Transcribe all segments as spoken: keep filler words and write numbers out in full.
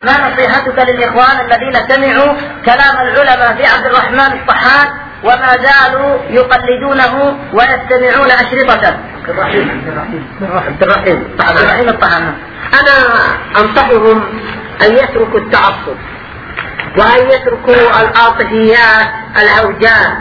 ما نصيحتك للإخوان الذين سمعوا كلام العلماء في عبد الرحمن الطحان وما زالوا يقلدونه ويستمعون أشرطته؟ عبد الرحيم عبد الرحيم الطحان. أنا أنصحهم أن يتركوا التعصب وأن يتركوا العاطفيات العوجاء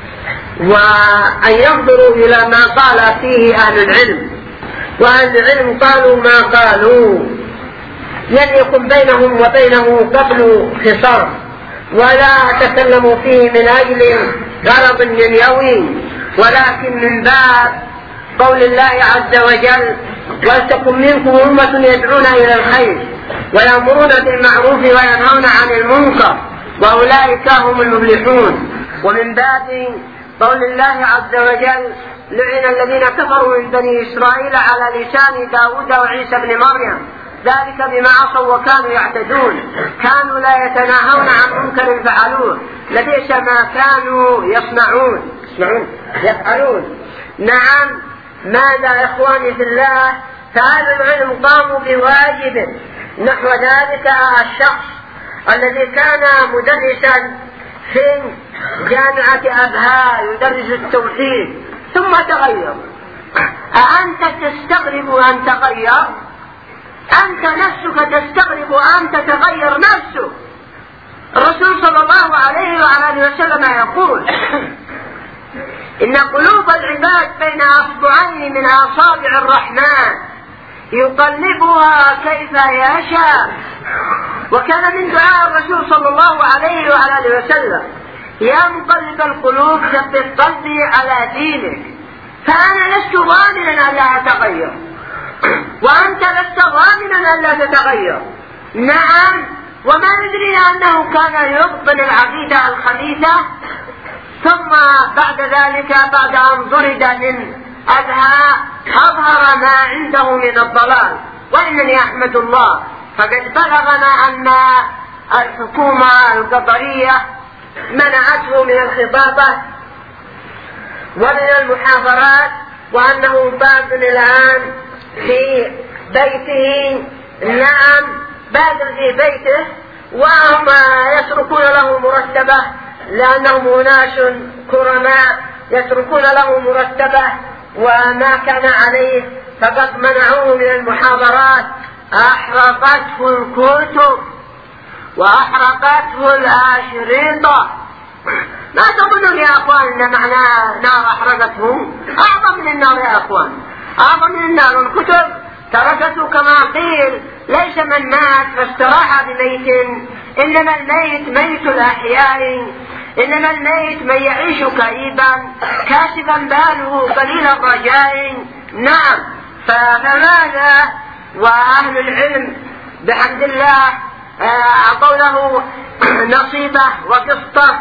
وأن ينظروا إلى ما قال فيه أهل العلم، وأهل العلم قالوا ما قالوا، لن يكن بينهم وبينه قبل خصام، ولا تكلموا فيه من أجل غرض دنيوي، ولكن من باب قول الله عز وجل: ولتكن منكم أمة يدعون إلى الخير ويأمرون بالمعروف وينهون عن المنكر وأولئك هم المفلحون. ومن باب قول الله عز وجل: لعن الذين كفروا من بني إسرائيل على لسان داود وعيسى بن مريم ذلك بما عصوا وكانوا يعتدون كانوا لا يتناهون عن منكر فعلوه لبئس ما كانوا يصنعون يفعلون. نعم، ماذا يا إخواني في الله؟ فهذا العلم قاموا بواجب نحو ذلك الشخص الذي كان مدرسا في جامعة أبها يدرس التوحيد ثم تغير. أأنت تستغرب أن تغير؟ أنت نفسك تستغرب أن تتغير نفسك. الرسول صلى الله عليه وعلى وسلم يقول: إن قلوب العباد بين أصبعين من أصابع الرحمن يقلبها كيف يشاء. وكان من دعاء الرسول صلى الله عليه وعلى وسلم: يا مقلب القلوب ثبت قلبي على دينك. فأنا لست ضامنا أن لا أتغير، وأنت لست ضامنا أن لا تتغير. نعم، وما ندري أنه كان يبطن العقيدة الخبيثة ثم بعد ذلك بعد أن طرد من أبها أظهر ما عنده من الضلال. وإنني أحمد الله فقد بلغنا أن الحكومة القطرية منعته من الخطابة ومن المحاضرات، وأنه باطن الآن في بيته. نعم، بادر في بيته وهم يتركون له مرتبة لأنهم أناس كرماء يتركون له مرتبة وما كان عليه، فقد منعوه من المحاضرات. أحرقته الكتب وأحرقته الأشرطة. ما تظنون يا أخوان أن معنى نار أحرقته؟ أعظم من النار يا أخوان، أعظم من النار. الكتب تركته كما قيل: ليس من مات فاستراح بميت، إنما الميت ميت الأحياء، إنما الميت من يعيش كئيبا كاشفا باله قليل الرجاء. نعم، فماذا وأهل العلم بحمد الله أعطوا له نصيبه وقسطه.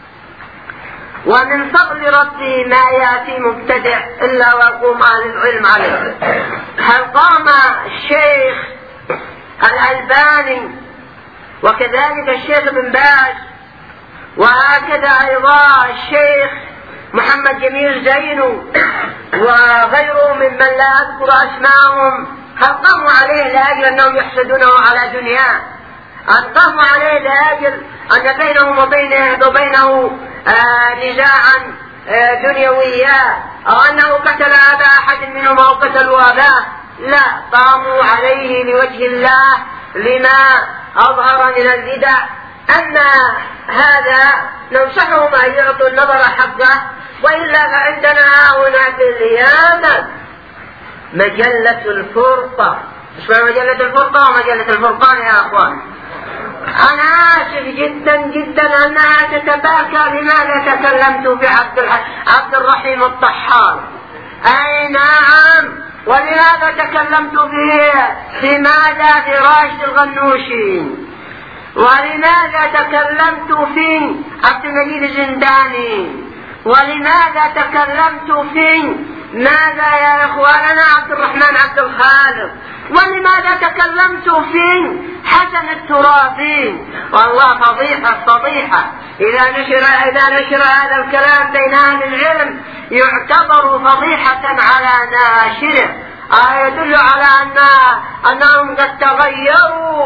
ومن فضل ربي ما يأتي مبتدع إلا ويقوم أهل العلم عليه. هل قام الشيخ الألباني وكذلك الشيخ بن باز وهكذا أيضا الشيخ محمد جميل زينو وغيره ممن لا أذكر أسماءهم، هل قاموا عليه لأجل أنهم يحسدونه على دنياه؟ هل قاموا عليه لأجل أن بينهم وبينه, وبينه آه نزاعا آه دنيويا، أو أنه قتل أبا أحد منهم أو قتلوا أباه؟ لا، قاموا عليه لوجه الله لما أظهر من البدع. أما هذا ننصحهم أن يعطوا النظر حقه، وإلا فعندنا هنا في اليمن مجلة الفرقة. اسمها مجلة الفرقة ومجلة الفرقان يا أخوان. أنا آسف جدا جدا أنها تتباكى لماذا تكلمت في عبد, عبد الرحيم الطحان. أي نعم، ولماذا تكلمت فيه؟ في ماذا؟ في راشد الغنوشي. ولماذا تكلمت في عبد المجيد الزنداني؟ ولماذا تكلمت في ماذا يا إخواننا عبد الرحمن عبد الخالق؟ ولماذا تكلمت في حسن الترابي؟ والله فضيحة فضيحة. إذا نشر إذا نشر هذا الكلام بين أهل العلم يعتبر فضيحة على ناشره. آه يدل على أن أنهم قد تغيروا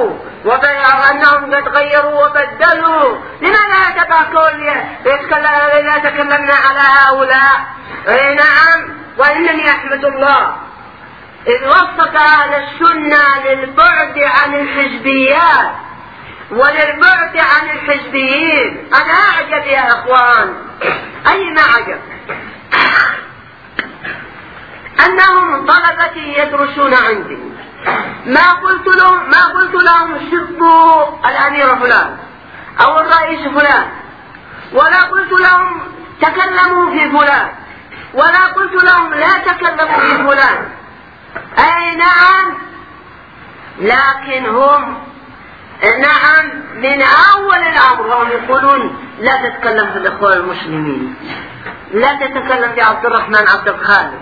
وأنهم قد غيروا وبدلوا. لماذا يتباكون لا يتكلمنا على هؤلاء؟ اي نعم. وإنني أحمد الله إذ وفق أهل السنة للبعد عن الحزبيات وللبعد عن الحزبيين. أنا أعجب يا أخوان، أي ما عجب أنهم طلبتي يدرسون عندي، ما قلت لهم ما قلت لهم سبوا الأمير فلان أو الرئيس فلان، ولا قلت لهم تكلموا في فلان، ولا قلت لهم لا تكلموا في فلان. أي نعم، لكن هم نعم من أول الأمر هم يقولون لا تتكلم في الإخوان المسلمين، لا تتكلم في عبد الرحمن عبد الخالق.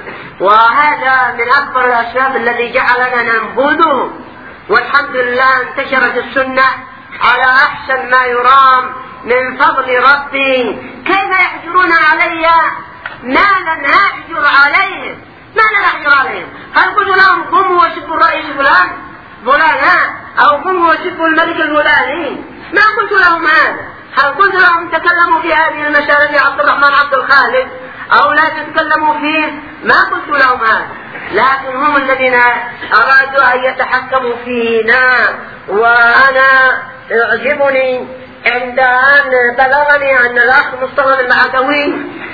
وهذا من أكبر الأسباب الذي جعلنا ننبذه. والحمد لله انتشرت السنة على أحسن ما يرام من فضل ربي. كيف يحجرون علي ما لن أحجر عليهم؟ ما لن أحجر عليهم؟ هل قلت لهم قوموا وسبوا الرئيس فلان فلان أو قوموا وسبوا الملك الفلاني؟ ما قلت لهم هذا. هل قلت لهم تكلموا في هذه المسألة عبد الرحمن عبد الخالق أو لا تتكلموا فيه؟ ما قلت لهم هذا. لكن هم الذين أرادوا أن يتحكموا فينا. وأنا يعجبني عند أن بلغني أن الأخ مصطفى المعدوي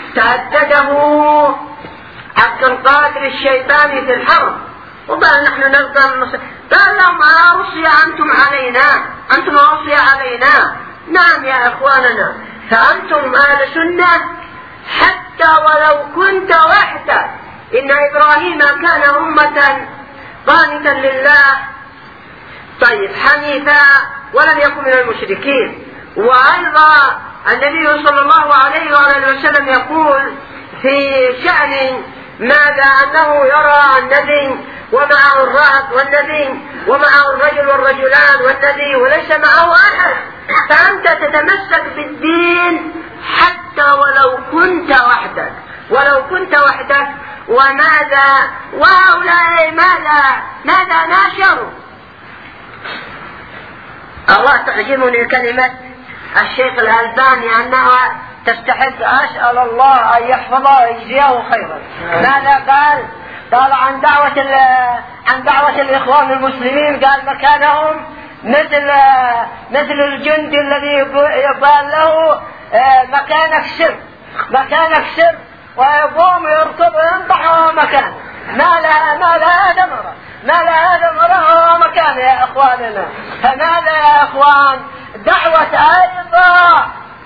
تهدده عبد القادر الشيباني في الحرب، وقال نحن نلقى، قال لهم روسيا أنتم علينا، أنتم روسيا علينا. نعم يا أخواننا، فأنتم أهل سنة حتى ولو كنت وحدك. إن إبراهيم كان أمة قانتا لله طيب حنيفا ولم يكن من المشركين. وأيضا النبي صلى الله عليه وآله وسلم يقول في شأن ماذا أنه يرى النبي ومعه الرهط والنبي ومعه الرجل والرجلان والنبي وليس معه أحد. فأنت تتمسك بالدين حتى ولو كنت وحدك، ولو كنت وحدك. وماذا وهؤلاء ماذا ماذا ناشروا؟ الله تعجبني كلمة الشيخ الألباني أنها تستحق، أسأل الله أن يحفظه ويجزيه خيرا. ماذا قال؟ قال عن دعوة عن دعوة الإخوان المسلمين، قال مكانهم مثل مثل الجندي الذي يقال له مكانك سر مكانك سر ويقوم يركض وينطح وهو مكان. ما لها ما لها ثمرة ما لها ثمرة وهو مكان يا إخواننا. فماذا يا إخوان؟ دعوة أيضا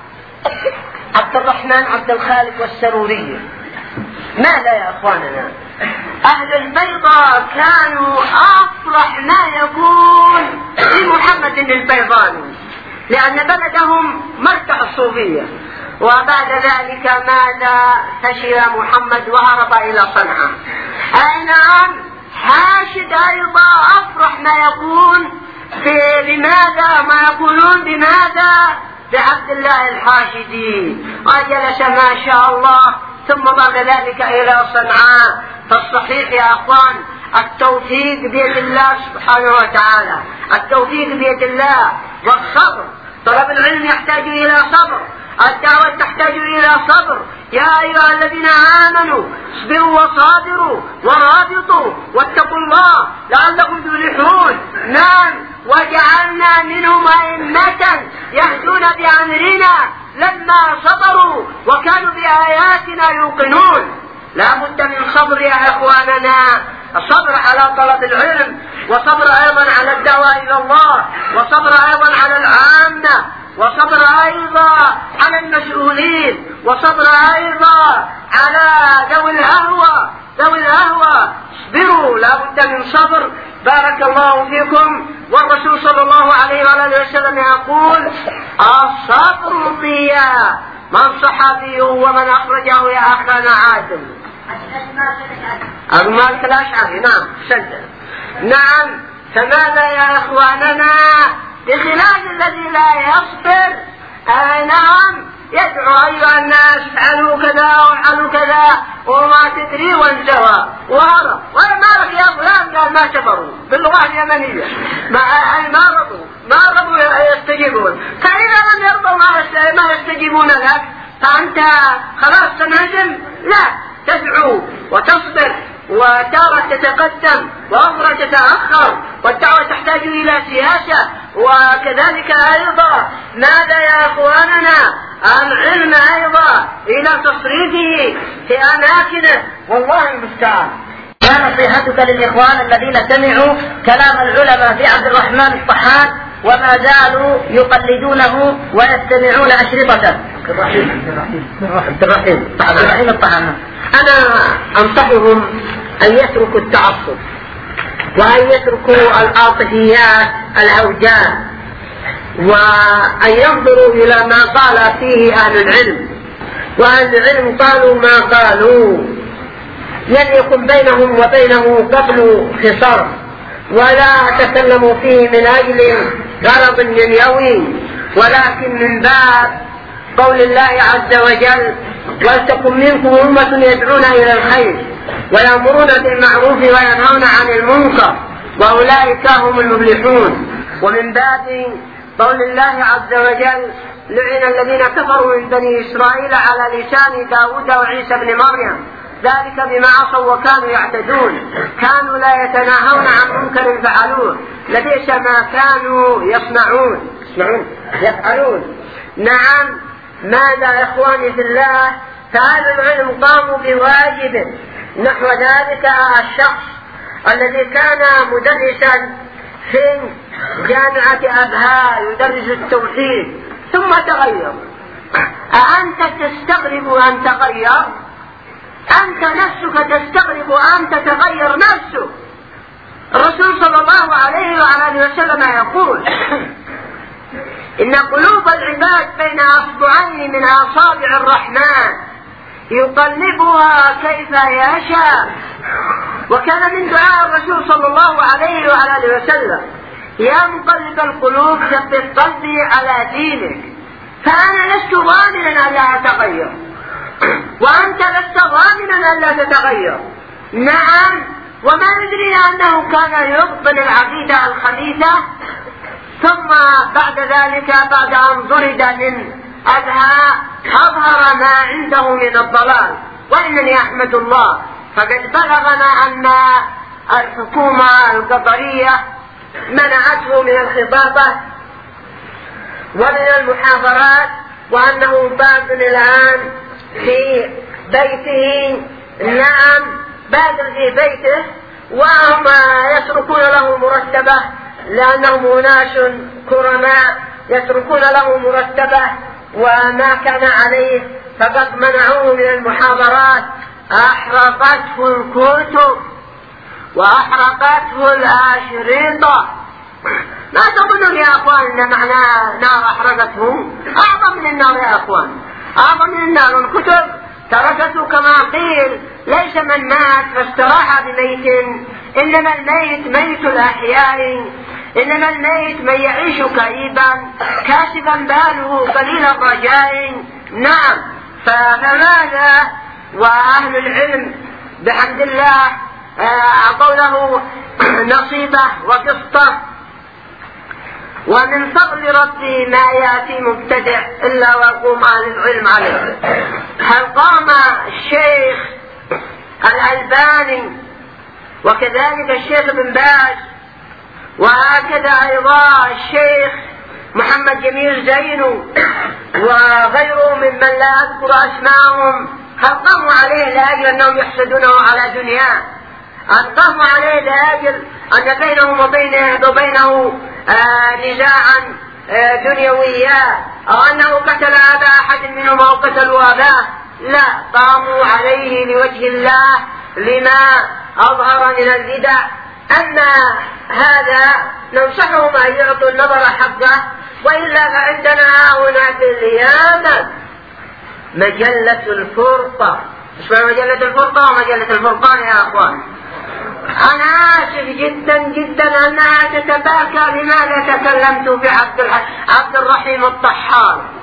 عبد الرحمن عبد الخالق والسرورية. ماذا يا إخواننا؟ أهل البيضاء كانوا أفرح ما يكون في محمد البيضاني، لأن بلدهم مرتع الصوفية. وبعد ذلك ماذا؟ فشل محمد وهرب إلى صنعاء. أي نعم، حاشد أيضا أفرح ما يكون في لماذا ما يقولون بماذا؟ بعبد الله الحاشدي. وجلس ما شاء الله ثم بعد ذلك إلى صنعاء. فالصحيح يا أخوان التوفيق بيد الله سبحانه وتعالى، التوفيق بيد الله والصبر. طلب العلم يحتاج إلى صبر، الدعوة تحتاج إلى صبر. يا أيها الذين آمنوا اصبروا وصابروا ورابطوا واتقوا الله لعلكم تفلحون. نعم، وجعلنا منهم أئمة يهدون بأمرنا لما صبروا وكانوا بآياتنا يوقنون. لا بد من صبر يا إخواننا، الصبر على طلب العلم، وصبر أيضا على الدعوة إلى الله، وصبر أيضا على العامة، وصبر أيضا على المسؤولين، وصبر أيضا على ذوي الهوى ذوي الهوى اصبروا، لا بد من صبر. بارك الله فيكم. والرسول صلى الله عليه وآله وسلم يقول الصبر ضياء. من صحابيه ومن أخرجه يا أخانا عادل؟ أبو مالك الأشعري. نعم سجل. نعم. فماذا يا إخواننا؟ بخلاف الذي لا يصبر. آه نعم، يدعو أيها الناس افعلوا كذا وافعلوا كذا وما تدري وانتهى وهرب. ولا مالك يا فلان؟ قال ما كفروا باللغة اليمنية، ما ما رضوا ما رضوا يستجيبون. فإذا لم يرضوا ما يستجيبون لك فأنت خلاص تنهزم؟ لا، تدعو وتصبر وتارة تتقدم وأخرى تتأخر، والدعوة تحتاج إلى سياسة. وكذلك أيضا ماذا يا أخواننا العلم أيضا إلى تصريفه في أماكنه، والله المستعان. ما نصيحتك للإخوان الذين سمعوا كلام العلماء في عبد الرحمن الطحان وما زالوا يقلدونه ويستمعون أشرطة؟ عبد الرحيم عبد الرحيم الطحان. أنا أنصحهم أن يتركوا التعصب وأن يتركوا العاطفيات الهوجاء، وأن ينظروا إلى ما قال فيه أهل العلم. وأهل العلم قالوا ما قالوا، لن يكن بينهم وبينه قبل خصام، ولا تكلموا فيه من أجل غرض دنيوي، ولكن من باب قول الله عز وجل: ولتكن منكم أمة يدعون إلى الخير ويأمرون بالمعروف وينهون عن المنكر وأولئك هم المفلحون. ومن باب قول الله عز وجل: لعن الذين كفروا من بني إسرائيل على لسان داود وعيسى بن مريم ذلك بما عصوا وكانوا يعتدون كانوا لا يتناهون عن منكر فعلوه لبئس ما كانوا يصنعون يفعلون. نعم، ماذا يا إخواني في الله؟ فأهل العلم قاموا بواجب نحو ذلك الشخص الذي كان مدرسا في جامعة أبها يدرس التوحيد ثم تغير. أأنت تستغرب أن تغير؟ أنت نفسك تستغرب أن تتغير نفسك. الرسول صلى الله عليه وعلى وسلم يقول: إن قلوب العباد بين أصبعين من أصابع الرحمن يقلبها كيف يشاء. وكان من دعاء الرسول صلى الله عليه وعلى وسلم: يا مقلب القلوب ثبت قلبي على دينك. فأنا لست ضامنا ألا أتغير، وأنت لست ضامنا ألا تتغير. نعم، وما ندري أنه كان يقبل العقيدة الخبيثة ثم بعد ذلك بعد أن ضرد من أبها أظهر ما عنده من الضلال. وإنني أحمد الله فقد بلغنا أن الحكومة القطرية منعته من الخطابة ومن المحاضرات، وأنه باد الآن في بيته. نعم، باد في بيته وهم يتركون له مرتبة لأنهم أناس كرماء يتركون له مرتبة وما كان عليه، فقد منعوه من المحاضرات. أحرقته الكتب وأحرقته الأشرطة. ما تظنون يا أخوان أن معنى نار أحرقته؟ أعظم من النار يا أخوان، أعظم من النار. الكتب تركته كما قيل: ليس من مات فاستراح بميت، إنما الميت ميت الأحياء، إنما الميت من يعيش كئيبا كاشفا باله قليل الرجاء. نعم، فماذا؟ وأهل العلم بحمد الله أعطوا له نصيبه وقسطه. ومن فضل ربي ما يأتي مبتدع إلا ويقوم أهل العلم عليه. هل قام الشيخ الألباني وكذلك الشيخ بن باز وهكذا أيضا الشيخ محمد جميل زينو وغيره ممن لا أذكر أسماءهم، هل قاموا عليه لأجل أنهم يحسدونه على دنياه؟ هل قاموا عليه لأجل أن بينهم وبينه, وبينه آه نزاعا آه دنيويا، أو أنه قتل أبا أحد منهم أو قتلوا أباه؟ لا، قاموا عليه لوجه الله لما أظهر من البدع. أما هذا ننصحهم أن يعطوا النظر حقه، وإلا فعندنا هنا في اليمن مجلة الفرقة. اسمها مجلة الفرقة ومجلة الفرقان يا أخوان. أنا آسف جدا جدا أنها تتباكى بماذا تكلمت في عبد, عبد الرحيم الطحان.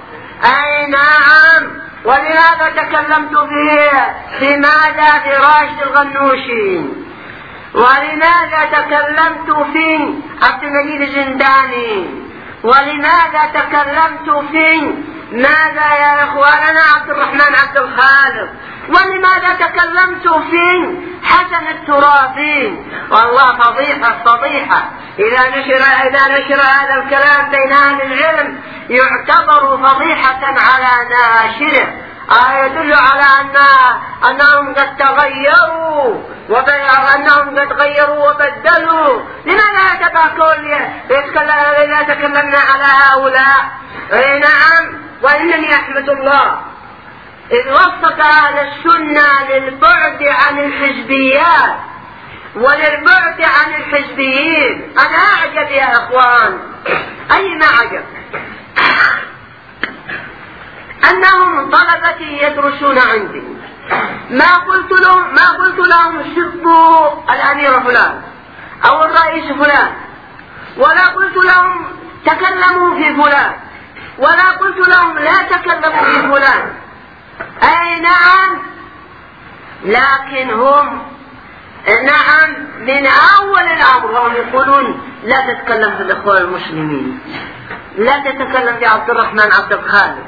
أي نعم. ولماذا تكلمت فيه؟ في ماذا؟ في راشد الغنوشي. ولماذا تكلمت في عبد المجيد الزنداني؟ ولماذا تكلمت في ماذا يا إخواننا عبد الرحمن عبد الخالق؟ ولماذا تكلمت في حسن الترابي؟ والله فضيحة فضيحة. إذا نشر إذا نشر هذا الكلام بين أهل العلم يعتبر فضيحة على ناشره. آه يدل على أن أنهم قد تغيروا وأنهم قد غيروا وبدلوا. لماذا يتباكون إذا تكلمنا على هؤلاء؟ أي نعم. وإنني أحمد الله إذ وفق أهل السنة للبعد عن الحزبيات وللبعد عن الحزبيين. أنا أعجب يا أخوان، أي ما عجب أنهم طلبتي يدرسون عندي. ما قلت لهم ما قلت لهم سبوا الأمير فلان أو الرئيس فلان، ولا قلت لهم تكلموا في فلان، ولا قلت لهم لا تكلموا في فلان. أي نعم. لكن هم نعم من أول الأمر هم يقولون لا تتكلم في الإخوان المسلمين، لا تتكلم في عبد الرحمن عبد الخالق.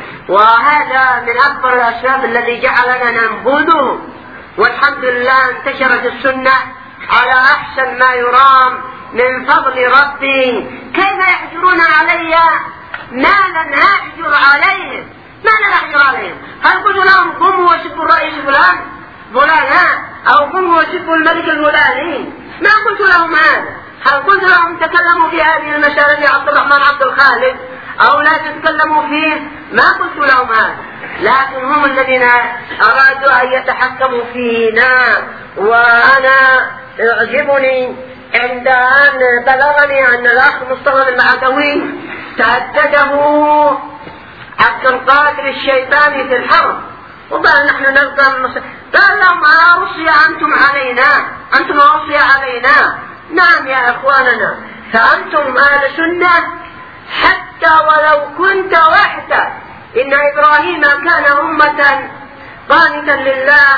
وهذا من أكبر الأسباب الذي جعلنا ننبذهم. والحمد لله انتشرت السنة على أحسن ما يرام من فضل ربي. كيف يحجرون علي ما لن أحجر عليهم؟ ما لن أحجر عليهم؟ هل قلت لهم قوموا وسبوا الرئيس فلان فلان أو قوموا وسبوا الملك الفلاني؟ ما قلت لهم هذا. هل قلت لهم تكلموا في هذه المسألة يا عبد الرحمن عبد الخالق أو لا تتكلموا فيه؟ ما قلت لهم هذا. لكن هم الذين أرادوا أن يتحكموا فينا. وأنا يعجبني عند أن بلغني أن الأخ مصطفى المعدوي تهدده عبد القادر الشيطاني في الحرب، وقال نحن نلقى قال لهم روسيا أنتم علينا، أنتم روسيا علينا. نعم يا أخواننا، فأنتم أهل سنة حتى ولو كنت وحدك. إن إبراهيم كان أمة قانتا لله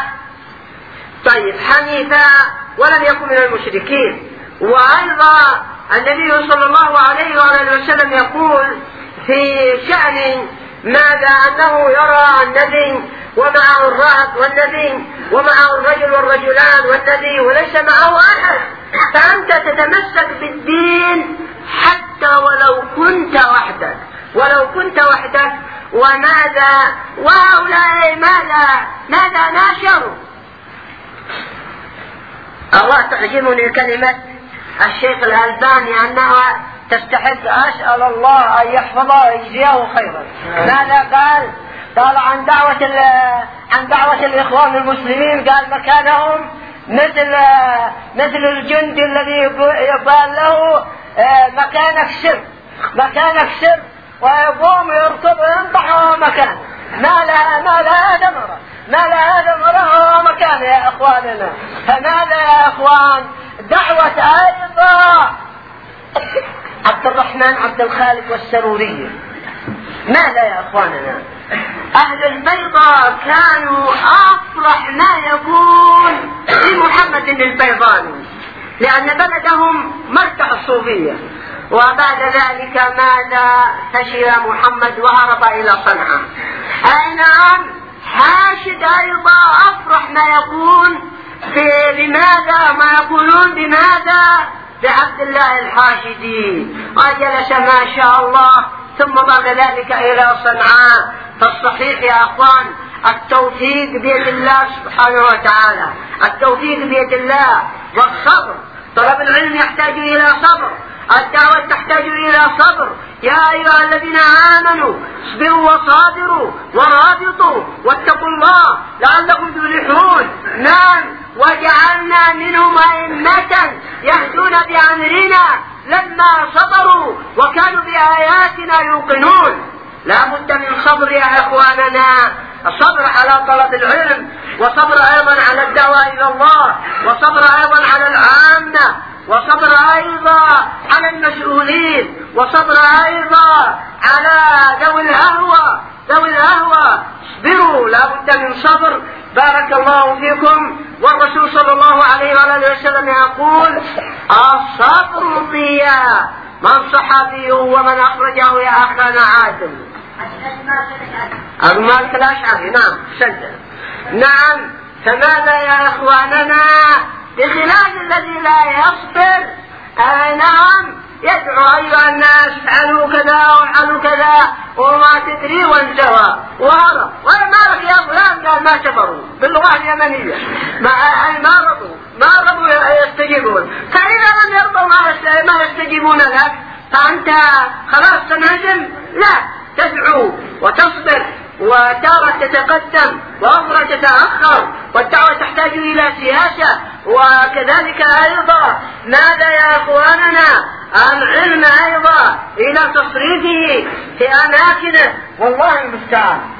طيب حنيفا ولم يكن من المشركين. وأيضا النبي صلى الله عليه وآله وسلم يقول في شأن ماذا أنه يرى النبي ومعه الرهط والنبي ومعه الرجل والرجلان والنبي وليس معه أحد. فأنت تتمسك بالدين حتى ولو كنت وحدك ولو كنت وحدك. وماذا وهؤلاء ماذا ماذا ناشروا؟ الله تعجبني كلمة الشيخ الألباني أنها تستحق. أسأل الله أن يحفظه ويجزيه خيرا. ماذا قال؟ قال عن دعوة عن دعوة الإخوان المسلمين، قال مكانهم مثل مثل الجندي الذي يقال له مكانك سر مكانك سر ويقوم يركض وينطح مكانه. ما لها ما لها دمره ما لها دمره مكانه يا إخواننا. فماذا يا إخوان؟ دعوة أيضا عبد الرحمن عبد الخالق والسرورية. ماذا يا إخواننا؟ أهل البيضاء كانوا أفرح ما يكون بمحمد البيضاني، لأن بلدهم مرتع الصوفية. وبعد ذلك ماذا؟ فشل محمد وهرب إلى صنعاء. أي نعم. حاشد أيضا أفرح ما يكون بماذا ما يقولون بماذا؟ بعبد الله الحاشدي. وجلس ما شاء الله ثم بعد ذلك إلى صنعاء. فالصحيح يا أخوان التوفيق بيد الله سبحانه وتعالى، التوفيق بيد الله والصبر. طلب العلم يحتاج إلى صبر، الدعوة تحتاج إلى صبر. يا أيها الذين آمنوا اصبروا وصابروا ورابطوا واتقوا الله لعلكم تفلحون. نعم. وجعلنا منهم أئمة يهدون بأمرنا لما صبروا وكانوا بآياتنا يوقنون. لا بد من صبر يا إخواننا، الصبر على طلب العلم، وصبر أيضا على الدعوة إلى الله، وصبر أيضا على العامة، وصبر أيضا على المسؤولين، وصبر أيضا على ذوي الهوى ذوي الأهوى. اصبروا، لا بد من صبر. بارك الله فيكم. والرسول صلى الله عليه وآله وسلم يقول الصبر ضياء. من صحابي ومن أخرجه يا أخانا عادل؟ أبو مالك الأشعري. نعم سجل. نعم. فماذا يا إخواننا بخلاف الذي لا يصبر؟ آه نعم يدعو أيها الناس افعلوا كذا وافعلوا كذا وما تدري وانزوى وهرب. ولا مالك يا فلان؟ قال ما صبروا باللغة اليمنية، ما ما رضوا ما رضوا يستجيبون. فإذا لم يرضوا ما يستجيبون لك فأنت خلاص تنهزم؟ لا، تدعو وتصبر، وتارة تتقدم وأخرى تتأخر، والدعوة تحتاج إلى سياسة. وكذلك أيضا ماذا يا أخواننا؟ العلم أيضا إلى تصريفه في أماكنه، والله المستعان.